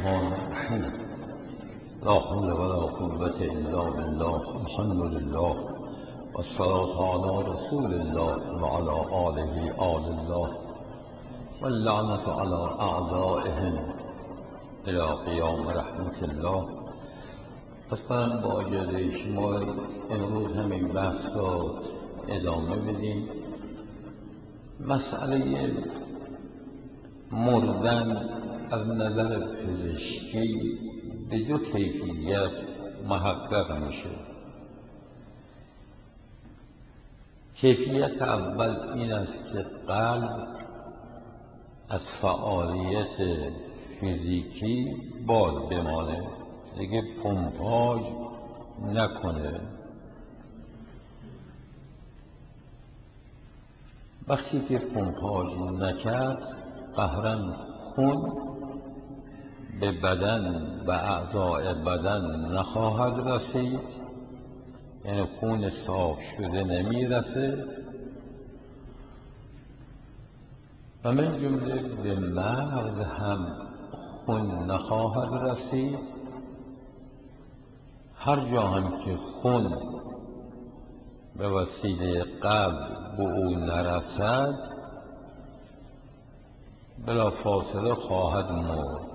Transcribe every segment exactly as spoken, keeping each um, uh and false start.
الرحمن الرحیم. لا حول ولا قوة الا بالله. الحمد لله والصلاة على رسول الله وعلى آله آل الله واللعنة على أعدائهم إلى قیام رحمت الله. پس من با اجازه شما امروز همین بحث را ادامه بدیم. مسئله مردن از نظر پزشکی به دو کیفیت محقق میشه. کیفیت اول این است که قلب از فعالیت فیزیکی باز بمانه، دیگه پمپاژ نکنه. وقتی که پمپاژ نکرد قهرن خون به بدن و اعضاء بدن نخواهد رسید، یعنی خون صاف شده نمیرسه و من جمله به مغز هم خون نخواهد رسید. هر جا هم که خون به وسیله قلب به او نرسد بلا فاصله خواهد مرد.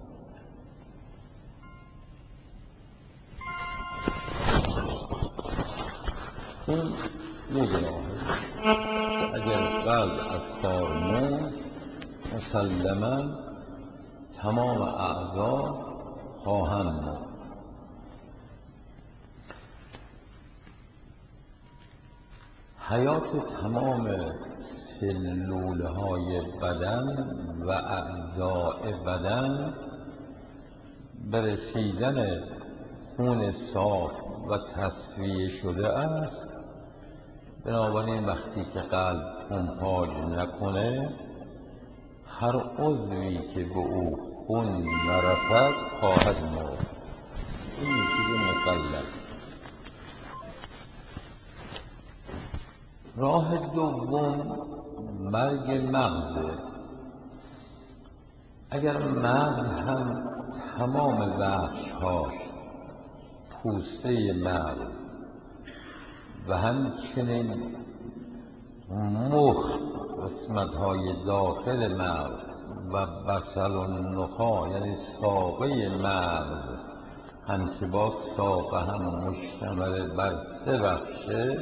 این یک راهه. اگر قلب از کار مرد مسلما تمام اعضا خواهند مرد. حیات تمام سلوله های بدن و اعضاء بدن به رسیدن خون صاف و تصفیه شده است. بنابراین وقتی که قلب پمپاژ نکنه هر عضوی که به او خون نرسد خواهد مرد. این چیز مسلم. راه دوم مرگ مغزه. اگر مغز هم تمام بخش‌هاش، پوسته مغز و همچنین مخ، قسمت‌های داخل مغز و بصل و نخاع یعنی ساقه مغز هم که با ساقه هم مشتمل بر سه بخشه،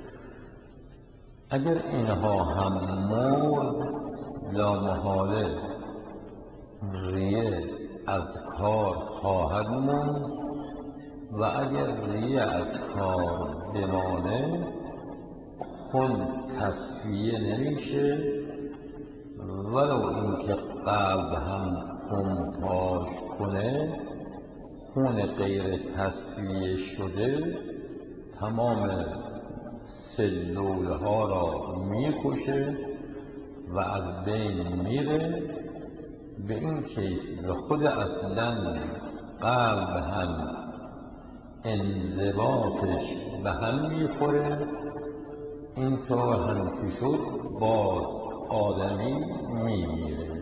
اگر اینها هم مرد لامحاله ریه از کار خواهد موند و اگر ریه از کار بمانه خون تصفیه نمیشه، ولو اینکه قلب هم پمپاژ کنه خون غیر تصفیه شده تمام سلول ها را میکشه و از بین میره. به این کیف به خود اصلا قلب هم انضباطش به هم میخوره. اینطور هم که شد با آدمی میمیره.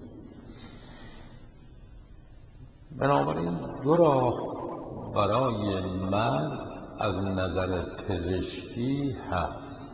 بنابراین دو راه برای مرگ از نظر پزشکی هست.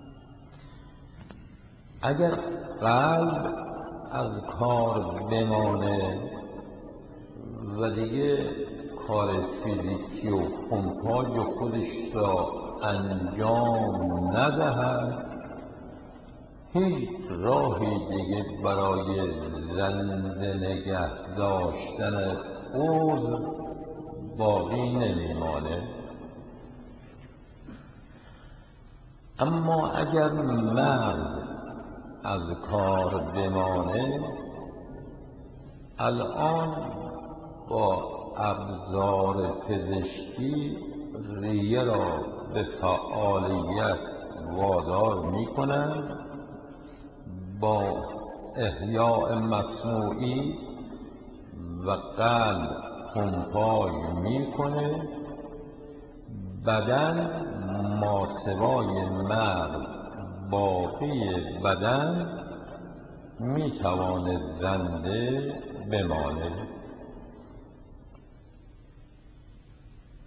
اگر قلب از کار بمانه و دیگه کار فیزیکی و پمپاژ خودش را انجام ندهد هیچ راهی دیگه برای زنده نگه داشتن عضو باقی نمیمانه. اما اگر مغز از کار بمانه الان با ابزار پزشکی ریه را به فعالیت وادار میکنند، با احیاء مصنوعی و قلب پمپاژ میکنه. بدن ماسوای مغز باقی بدن میتوانه زنده بمانه.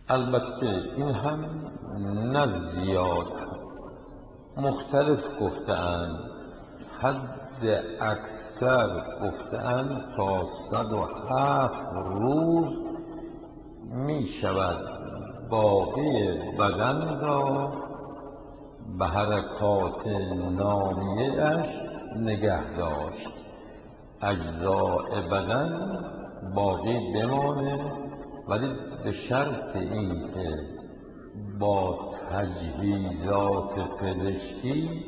البته این هم نه زیاد، مختلف گفته‌اند. حد اکثر گفته‌اند تا صد و هفت روز می شود باقی بدن را به حرکات نامیه اش نگه داشت. اجزاء بدن باقی بمانه، ولی به شرط اینکه با تجهیزات پزشکی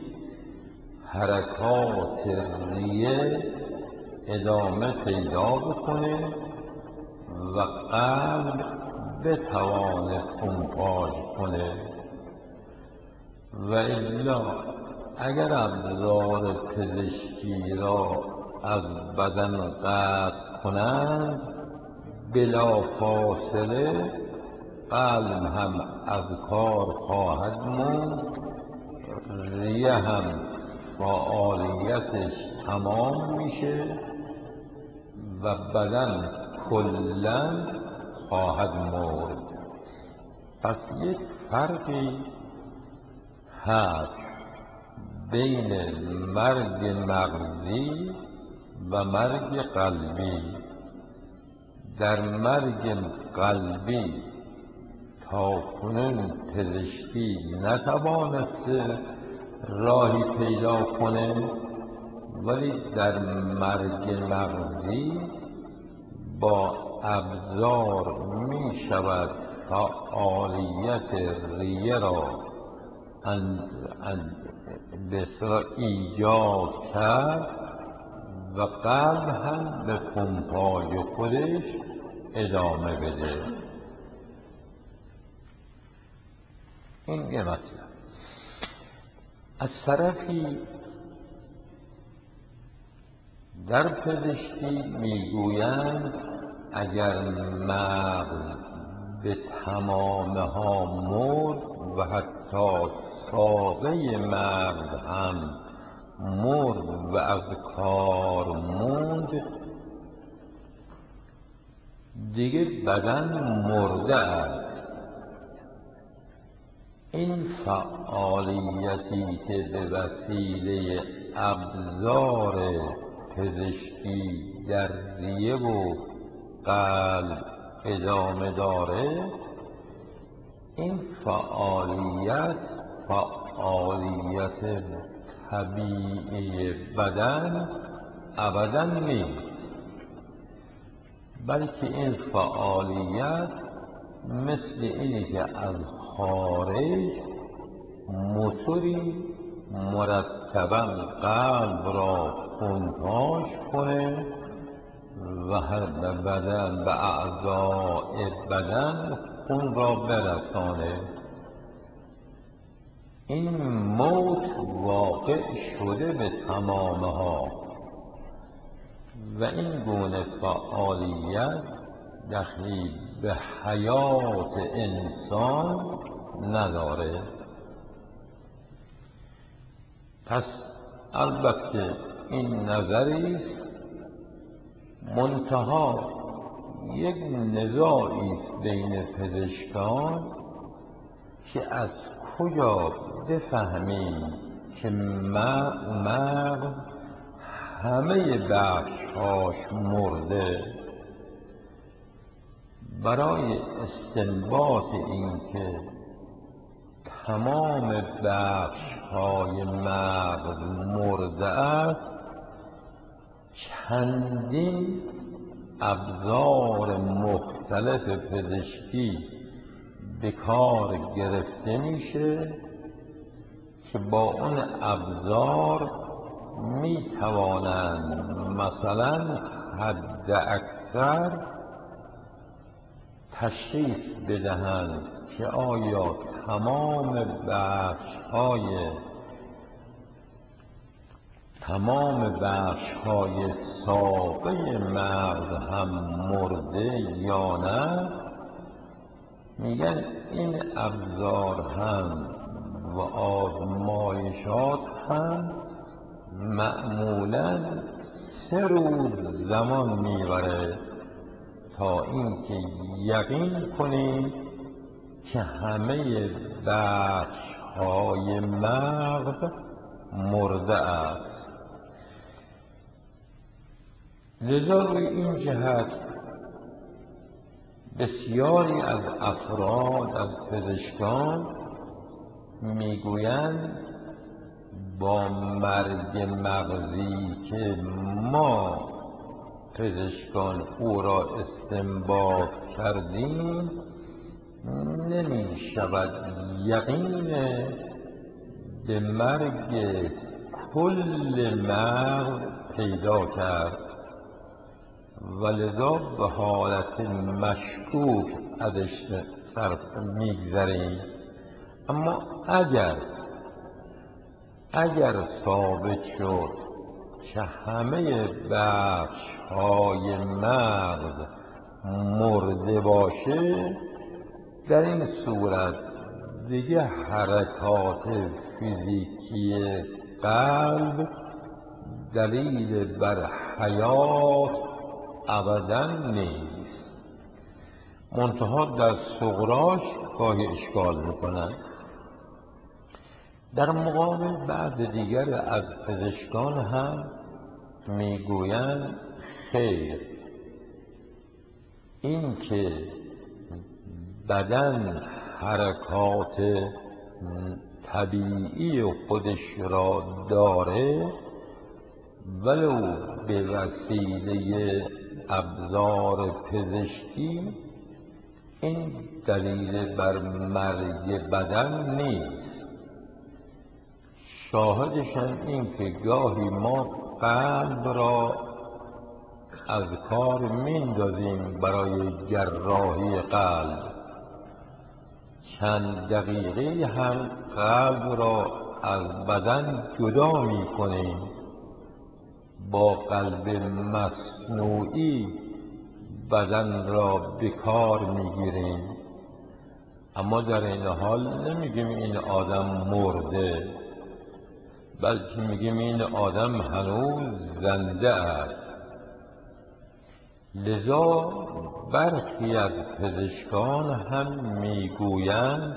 حرکات ریه ادامه پیدا بکنه و قلب بتوانه پمپاژ کنه. و الا اگر ابزار پزشکی را از بدن قطع کنند، بلا فاصله قلب هم از کار خواهد موند، ریه هم فعالیتش تمام میشه و بدن کلاً خواهد مرد. پس یک فرقی هست بین مرگ مغزی و مرگ قلبی. در مرگ قلبی تا کنون پزشکی نتوانسته راهی پیدا کنه، ولی در مرگ مغزی با ابزار می شود فعالیت ریه را به اصطلاح ایجاد کرد و قلب هم به پمپاژ خودش ادامه بده. این یه مطلب. از طرفی در پزشکی میگویند اگر مغز به تمامه ها مرد و حتی ساقه مغز هم مرد و از کار موند، دیگه بدن مرده است. این فعالیتی که به وسیله ابزار پزشکی در ریه و قلب ادامه داره، این فعالیت فعالیت طبیعی بدن ابداً نیست، بلکه این فعالیت مثل اینی که از خارج موتوری مرتباً قلب را پمپاژ کنه و هر بدن به اعضاء بدن خون را برسانه. این موت واقع شده به تمامه ها و این گونه فعالیت دخلی به حیات انسان نداره. پس البته این نظری است، منتها یک نزاعی است بین پزشکان که از کجا بفهمیم که مغز همه بخش‌هاش مرده. برای استنباط این که تمام بخش‌های مغز مرده است، چندین ابزار مختلف پزشکی به کار گرفته میشه که با اون ابزار می توانند مثلا حد اکثر تشخیص بدهند که آیا تمام بخش‌های تمام بخش‌های ساقه مغز هم مرده یا نه. میگن این ابزار هم و آزمایشات هم معمولاً سه روز زمان میبره تا اینکه یقین کنیم که همه بخش های مغز مرده است. لذا روی این جهت بسیاری از افراد از پزشکان میگویند با مرگ مغزی که ما پزشکان او را استنباط کردیم نمی شود یقین به مرگ کل مغز پیدا کرد و لذا به حالت مشکوک ازش صرف میگذریم. اما اگر اگر ثابت شد که همه بخش های مغز مرده باشه، در این صورت دیگه حرکات فیزیکی قلب دلیل بر حیات ابدا نیست. منتها در صغراش گاهی اشکال میکنن. در مقابل بعض دیگر از پزشکان هم میگویند خیر، این که بدن حرکات طبیعی خودش را داره ولو به وسیله ابزار پزشکی، این دلیل بر مرگ بدن نیست. شاهدش هم این که گاهی ما قلب را از کار میندازیم برای جراحی قلب، چند دقیقه هم قلب را از بدن جدا میکنیم، با قلب مصنوعی بدن را به کار میگیریم، اما در این حال نمیگیم این آدم مرده، بلکه میگیم این آدم هنوز زنده است. لذا برخی از پزشکان هم میگویند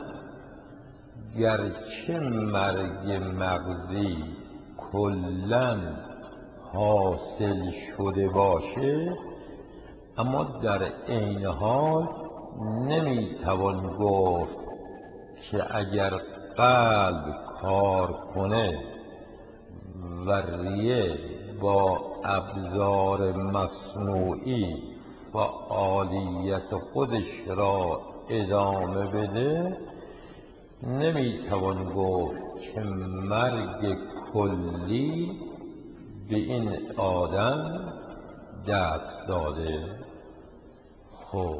گرچه مرگ مغزی کلاً حاصل شده باشه، اما در عین حال نمیتوان گفت که اگر قلب کار کنه و ریه با ابزار مصنوعی فعالیت خودش را ادامه بده، نمیتوان گفت که مرگ کلی به این آدم دست داده. خب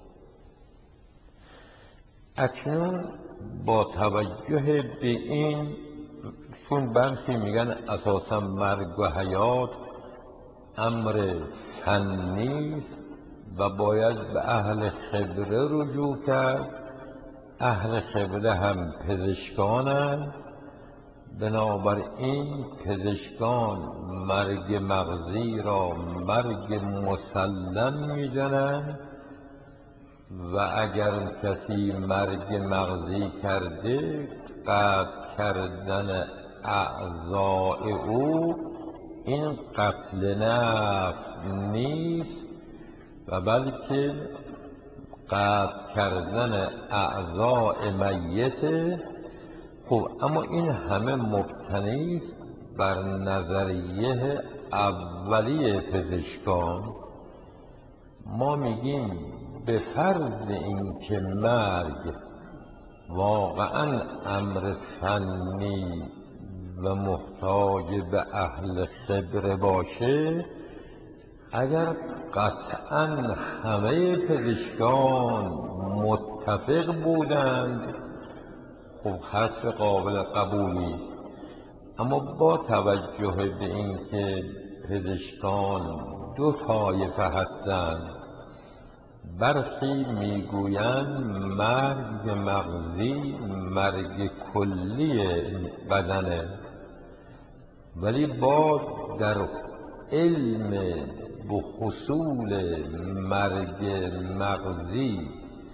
اکنون با توجه به این، چون برخی میگن اساسا مرگ و حیات امر فنی است و باید به اهل خبره رجوع کرد، اهل خبره هم پزشکانند، بنابراین پزشکان مرگ مغزی را مرگ مسلم میدانند و اگر کسی مرگ مغزی کرده، قطع کردن اعضاء او این قتل نفس نیست و بلکه قطع کردن اعضاء میت. خب اما این همه مبتنی است بر نظریه اولیه پزشکان. ما میگیم به فرض اینکه مرگ واقعا امر فنی و محتاج به اهل خبره باشه، اگر قطعا همه پزشکان متفق بودند، خب حرف قابل قبولی است. اما با توجه به اینکه پزشکان دو طایفه هستند، برخی میگویند مرگ مغزی مرگ کلی بدنه، ولی با در علم به حصول مرگ مغزی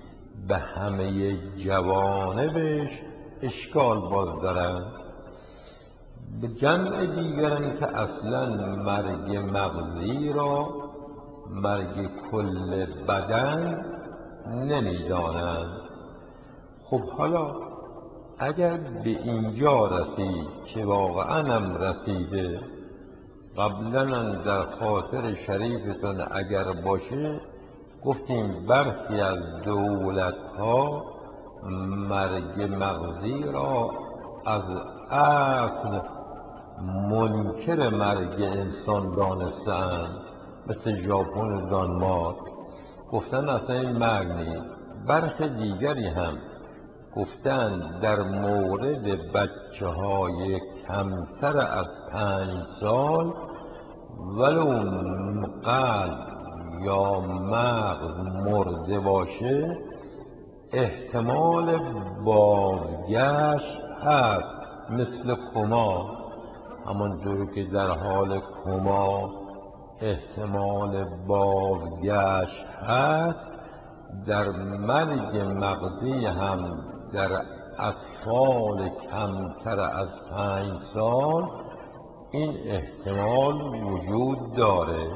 به همه جوانبش اشکال باز دارند. به جمع دیگرم که اصلا مرگ مغزی را مرگ کل بدن نمیدانند. خب حالا اگر به اینجا رسید که واقعا هم رسیده، قبلا در خاطر شریفتون اگر باشه گفتیم برخی از دولت ها مرگ مغزی را از اصل منکر مرگ انسان دانستند، مثل ژاپن و دانمارک گفتن اصلا این مرگ نیست. برخی دیگری هم گفتن در مورد بچه های کمتر از پنج سال ولو قلب یا مغز مرده باشه احتمال بازگشت هست، مثل کما. همانطور که در حال کما احتمال بازگشت هست، در مرگ مغزی هم در اطفال کمتر از پنج سال این احتمال وجود داره.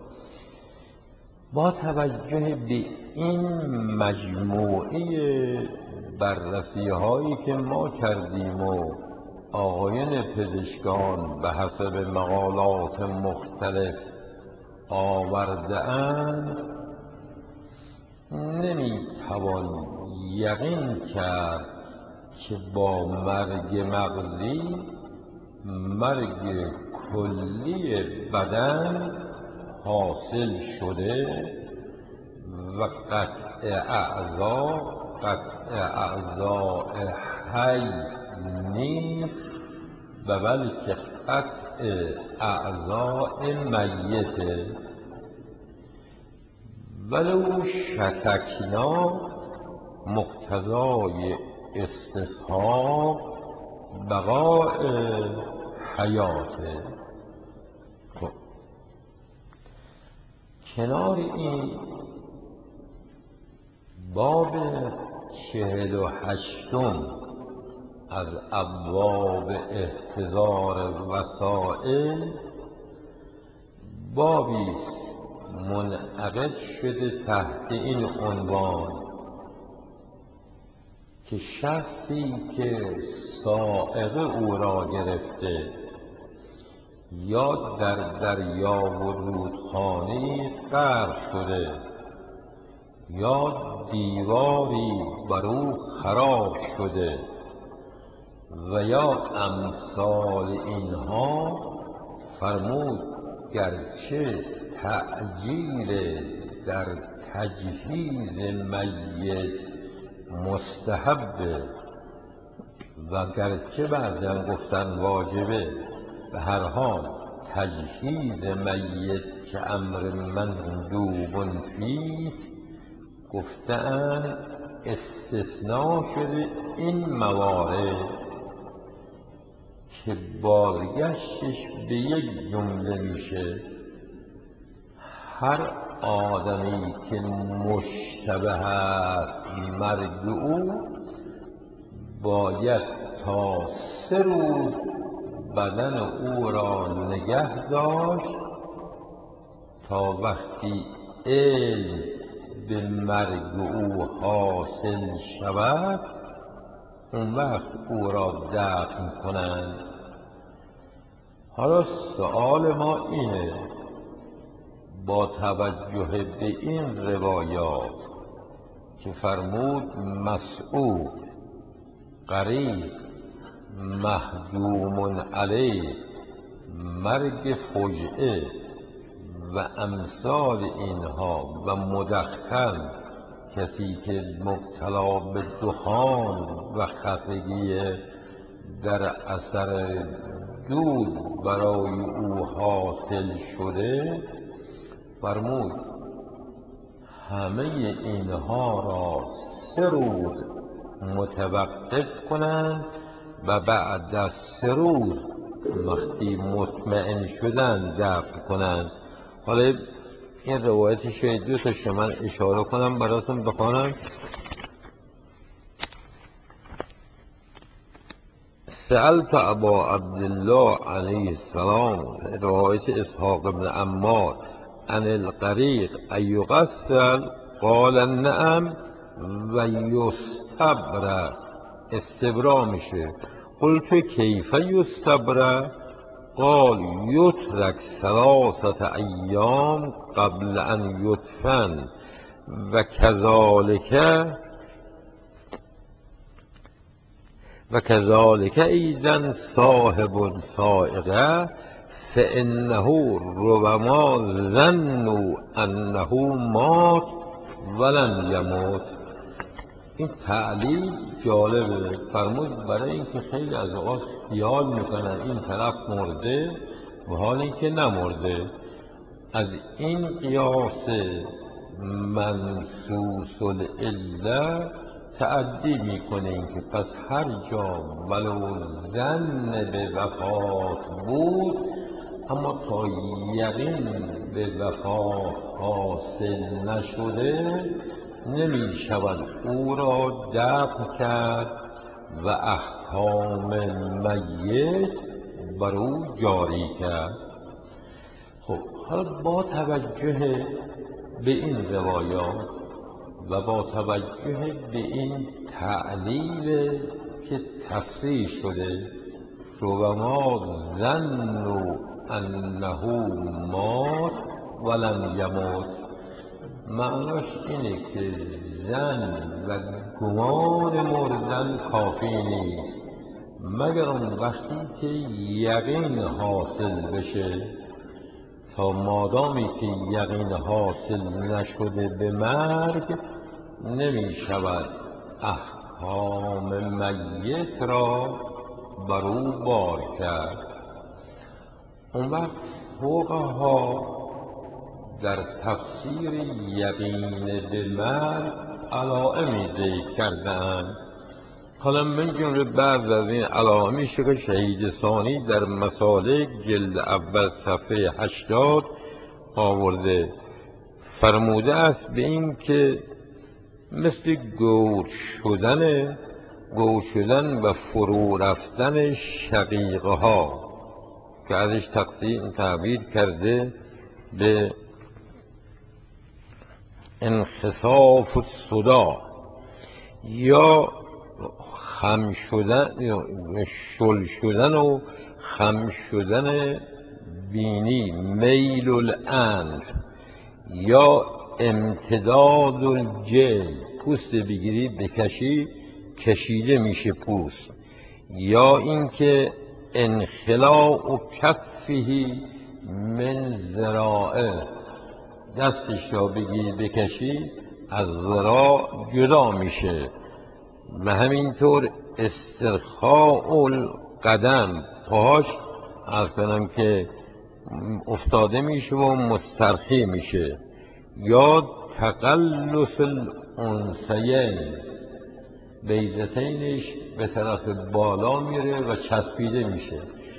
با توجه به این مجموعه بررسی هایی که ما کردیم و آقایان پزشکان به حسب مقالات مختلف آورده اند، نمیتوان یقین کرد که با مرگ مغزی مرگ کلی بدن حاصل شده و قطع اعضا قطع اعضاء حی نیست، و بلکه قطع اعضاء میته. ولو شککنا مقتضای استصحاب بقاء حیاته. خب کنار این باب چهل و هشتم از ابواب احتضار وسائل بابی است منعقد شده تحت این عنوان که شخصی که صاعقه او را گرفته یا در دریا و رودخانه غرق شده یا دیواری بر او خراب شده و یا امثال اینها، فرمود گرچه تعجیل در تجهیز میت مستحبه و گرچه بعضی گفتن واجبه، به هر حال تجهیز میت که امر مندوب فیه گفتن استثناء شده این موارد که بازگشتش به یک جمله میشه. هر آدمی که مشتبه است مرگ او باید تا سه روز بدن او را نگه داشت تا وقتی علم به مرگ او حاصل شود اون وقت او را دفن کنند. حالا سؤال ما اینه، با توجه به این روایات که فرمود مسعود قریب مهدوم علیه مرگ فجعه و امثال اینها و مدخن کسی که مبتلا به دخان و خفگی در اثر دود برای او حاصل شده، فرمود همه اینها را سه روز متوقف کنند و بعد از سه روز وقتی مطمئن شدن دفن کنند. حالا این روایتی شاید دو تاشو من اشاره کنم براتون بخوانم. سألت ابا عبدالله علیه السلام، روایت اسحاق بن عمار، عن الغریق ایغسل قال نعم و یستبرأ، استبرا میشه. قلت کیف یستبرأ؟ قال یترک ثلاثة ایام قبل ان یدفن و کذالک و کذالک ایضا صاحب سائقه فانه ربما ظنوا انه مات ولم یمت. این تعلیل جالبه، فرمود برای اینکه خیلی از اوقات خیال میکنن این طرف مرده و حال اینکه نمرده. از این قیاس منصوص العله تعدی میکنه که پس هر جا ولو ظن به وفات بود اما تا یقین به وفات حاصل نشده نمی شود او را دفن کرد و احکام میت بر او جاری کرد. خب حالا با توجه به این روایات و با توجه به این تعلیل که تصریح شده ربما ظنوا انه مات ولم یمت، معناش اینه که ظن و گمان مردن کافی نیست مگر اون وقتی که یقین حاصل بشه. تا مادامی که یقین حاصل نشده به مرگ نمی شود احکام میت را بر او بار کرد. اون وقت فقها در تفسیر یقین به مرگ علائمی ذکر کردند. حالا من جمله بعض از این علائمی که شهید ثانی در مسالک جلد اول صفحه هشتاد آورده، فرموده است به این که مثل گور شدن گور شدن و فرو رفتن شقیقه ها که ازش تقسیم تعبیر کرده به انخساف الصداع یا خم شدن، شل شدن و خم شدن بینی، میل الانف یا امتداد الجلد، پوست بگیری بکشی کشیده میشه پوست، یا اینکه انخلاء کفه من ذراعه، دستش را بگیری بکشی از ذراع جدا میشه، و همینطور استرخاء القدم، پاهاش عرض کنم که افتاده میشه و مسترخی میشه، یا تقلص الانثیین، بیضتینش به طرف بالا میره و چسبیده میشه.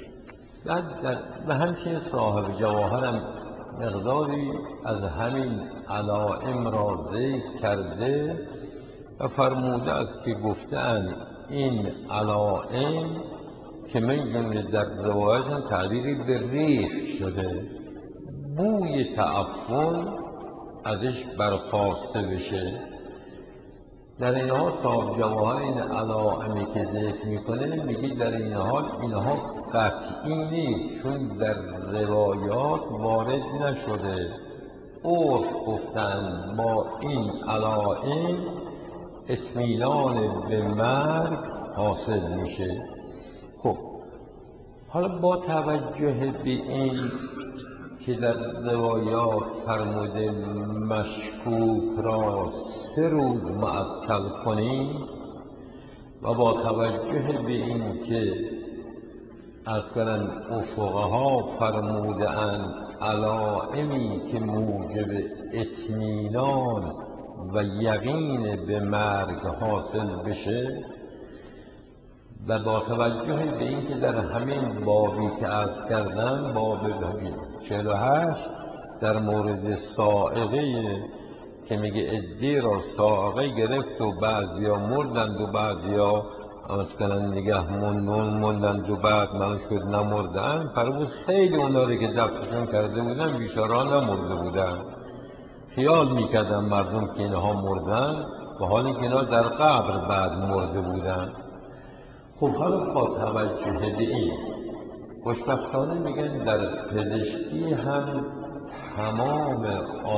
و همچنین صاحب جواهرم مقداری از همین علائم را ذکر کرده و فرموده است که گفتن این علائم که من جمله در روایتم تعبیری به ریح شده، بوی تعفن ازش برخواسته بشه. در این حال صاحب جواهر این علائمی که ذکر میکنه میگه در این حال اینها قطعی نیست چون در روایات وارد نشده، عرف گفتن با این علائم اطمینان به مرگ حاصل میشه. خب حالا با توجه به این که در روایات فرموده مشکوک را سه روز معطل کنیم و با توجه به این که از کنن فقها فرموده اند علائمی که موجب اطمینان و یقین به مرگ حاصل بشه، و با توجه به این که در همین بابی که عرض کردم باب چهل و هشت در مورد صاعقه که میگه عده‌ای را صاعقه گرفت و بعضیا مردند و بعضیا مثلا نگه موندن موندن و بعد من شد نمردن، فرمود خیلی اونا رو که دفنشون کرده بودن بیچاره‌ها نمرده بودن، خیال میکردن مردم که اینها مردن و حالی که اینا در قبر بعد مرده بودن. خب حالا با توجه به این، خوشبختانه میگن در پزشکی هم تمام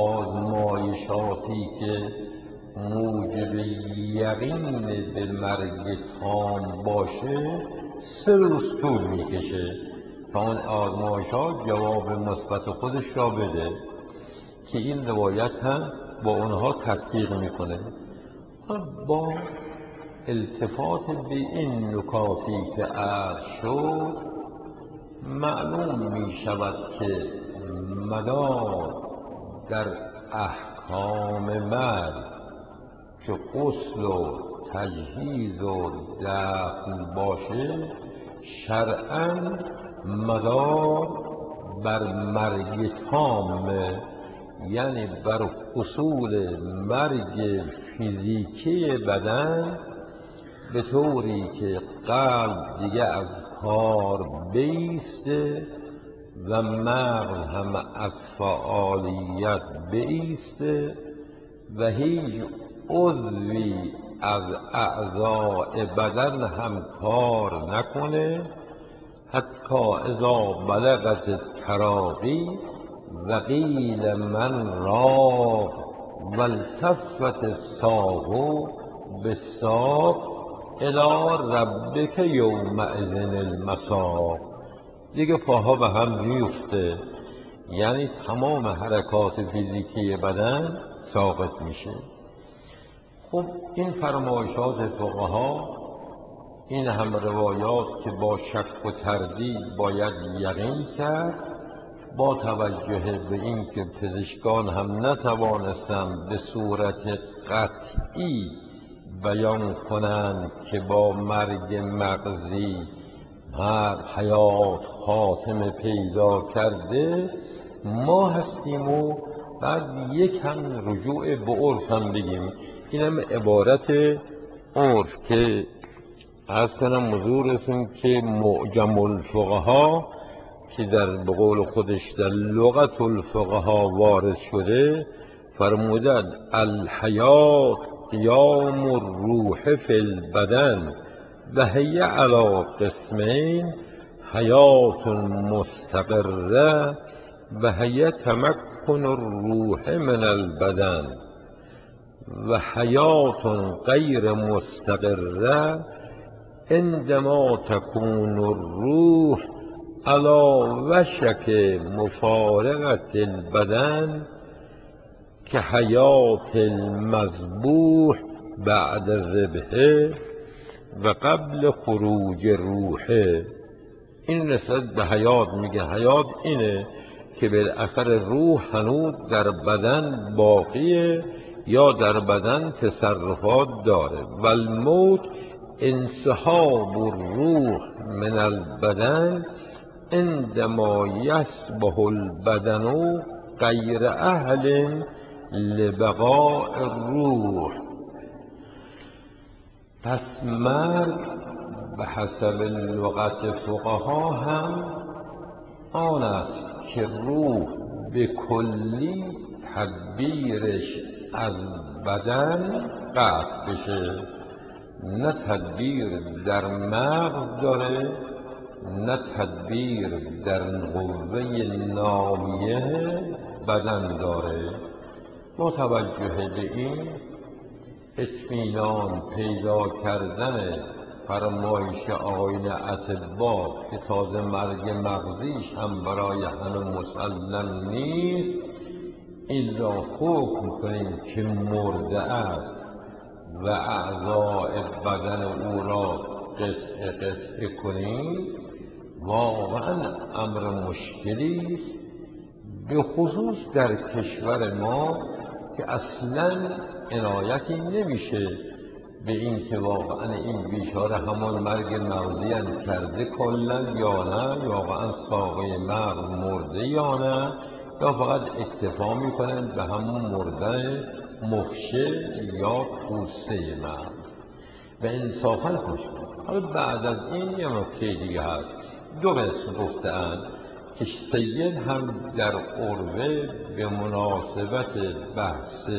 آزمایشاتی که موجب یقین به مرگ تام باشه سه روز طول میکشه تا اون آزمایشات جواب مثبت خودش را بده، که این روایت هم با اونها تطبیق میکنه. با التفات به این نکاتی که عرض شد، معلوم می شود که مدار در احکام مرگ که غسل و تجهیز و دفن باشه، شرعاً مدار بر مرگ تامه، یعنی بر حصول مرگ فیزیکی بدن، به طوری که قلب دیگه از کار بایسته و مغز هم از فعالیت بایسته و هیچ عضوی از اعضاء بدن هم کار نکنه، حتی اذا بلغت التراقی و قیل من راق و التفت الساق بالساق الی ربک یومئذ المساق. دیگه پاها به هم میفته، یعنی تمام حرکات فیزیکی بدن ساقط میشه. خب این فرمایشات فقها، این هم روایات که با شک و تردید باید یقین کرد، با توجه به این که پزشکان هم نتوانستند به صورت قطعی بیان کنند که با مرگ مغزی هر حیات خاتمه پیدا کرده، ما هستیم و بعد یک هم رجوع به عرف هم بگیم. این هم عبارت عرف که عرض کنم حضورتون که معجم الفقها که در به قول خودش در لغت الفقها وارد شده، فرمودن الحیات قیام الروح فی البدن و هی علی قسمین حیات مستقره و هی تمکن الروح من البدن و حیات غیر مستقره عندما تكون الروح على وشک مفارقت البدن که حیات المذبوح بعد ذبحه و قبل خروج روحه. این نسبت به حیات میگه، حیات اینه که بالاخره روح هنوز در بدن باقیه یا در بدن تصرفات داره، و الموت انسحاب الروح من البدن عندما یصبح البدن غیر اهل لبقاء الروح. پس مرگ به حسب لغت فقها هم آن است که روح به کلی تدبیرش از بدن قطع بشه، نه تدبیر در مغز داره نه تدبیر در قوه نامیه بدن داره. با توجه به این اطمینان پیدا کردن فرمایش آیین اطباء که تازه مرگ مغزیش هم برای همه مسلم نیست، این را حکم کنیم که مرده است و اعضاء بدن او را قطع قطع کنیم، واقعا امر مشکلی است، به خصوص در کشور ما که اصلا عنایتی نمیشه به این که واقعا این بیچاره همان مرگ مغزی هم کرده کلا یا نه، واقعا ساقه مغز مرده یا نه، یا فقط اکتفا میکنن به همون مردن مخشه یا پوسته مغز. و انصافا خوش بود. حالا بعد از این یه نکته دیگه هست. دو قسم گفته‌اند که سید هم در عروه به مناسبت بحث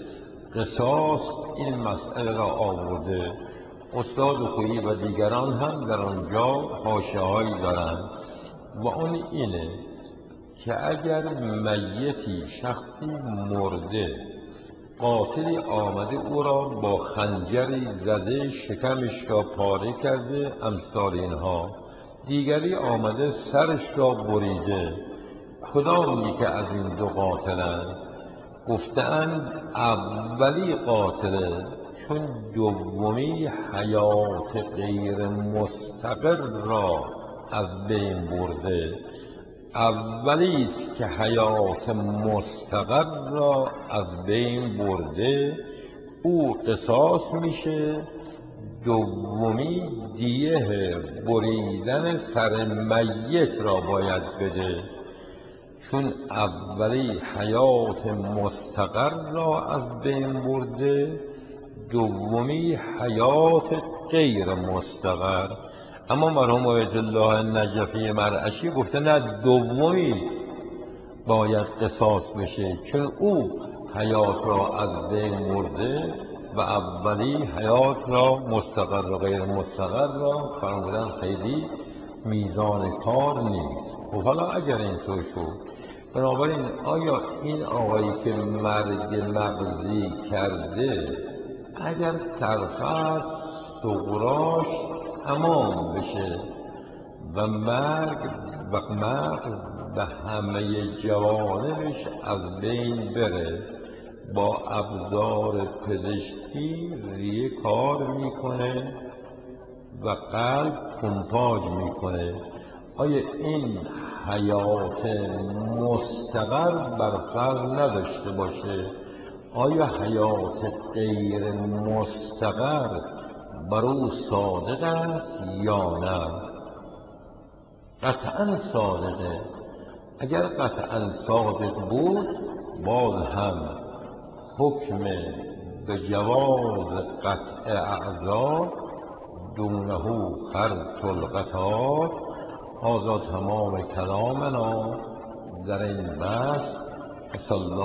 قصاص این مسئله را آورده. استاد خویی و دیگران هم در آنجا حاشیه‌هایی دارند و اون اینه که اگر میتی شخصی مرده قاتلی آمده او را با خنجری زده، شکمش را پاره کرده، امثال اینها، دیگری آمده سرش را بریده، کدام یکی از این دو قاتلند؟ گفتند اولی قاتله، چون دومی حیات غیر مستقر را از بین برده. اولی است که حیات مستقر را از بین برده، او قصاص میشه. دومی دیه بریدن سر میت را باید بده، چون اولی حیات مستقر را از بین برده، دومی حیات غیر مستقر. اما مرحوم آیت الله نجفی مرعشی گفته نه، دومی باید قصاص بشه، چون او حیات را از بین برده و اولی حیات را مستقر و غیر مستقر را فرمودن خیلی میزان کار نیست. خب حالا اگر اینطور شد، بنابراین آیا این آقایی که مرگ مغزی کرده اگر ترفع صغراش تمام بشه و مرگ و مغز به همه جوانبش از بین بره، با ابزار پزشکی ریه کار میکنه و قلب پمپاژ میکنه، آیا این حیات مستقر بر فرض نداشته باشه؟ آیا حیات غیر مستقر بر او صادق است یا نه؟ قطعا صادقه. اگر قطعا صادق بود، باز هم حکم به جواز قطع اعضا دونه خرط القطار. هذا تمام کلامنا در این بحث.